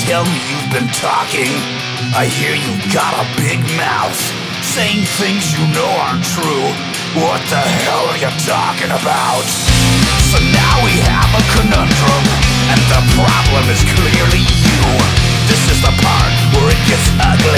tell me you've been talking. I hear you've got a big mouth, saying things you know aren't true. What the hell are you talking about? So now we have a conundrum, and the problem is clearly you. This is the part where it gets ugly.